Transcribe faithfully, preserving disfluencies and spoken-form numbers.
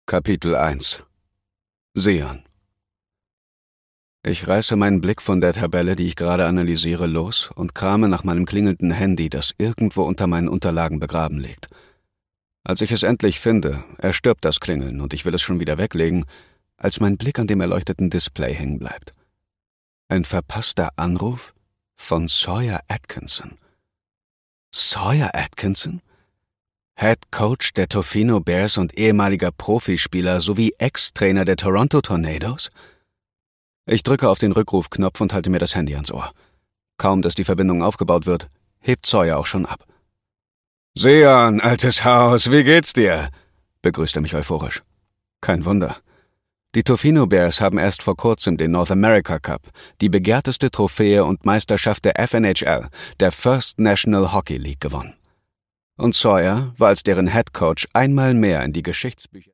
Kapitel eins Sion. Ich reiße meinen Blick von der Tabelle, die ich gerade analysiere, los und krame nach meinem klingelnden Handy, das irgendwo unter meinen Unterlagen begraben liegt. Als ich es endlich finde, erstirbt das Klingeln und ich will es schon wieder weglegen, als mein Blick an dem erleuchteten Display hängen bleibt. Ein verpasster Anruf von Sawyer Atkinson. Sawyer Atkinson? Head Coach der Tofino Bears und ehemaliger Profispieler sowie Ex-Trainer der Toronto Tornadoes? Ich drücke auf den Rückrufknopf und halte mir das Handy ans Ohr. Kaum, dass die Verbindung aufgebaut wird, hebt Sawyer auch schon ab. »Sion, altes Haus, wie geht's dir?« begrüßt er mich euphorisch. Kein Wunder. Die Tofino Bears haben erst vor kurzem den North America Cup, die begehrteste Trophäe und Meisterschaft der F N H L, der First National Hockey League, gewonnen. Und Sawyer war als deren Head Coach einmal mehr in die Geschichtsbücher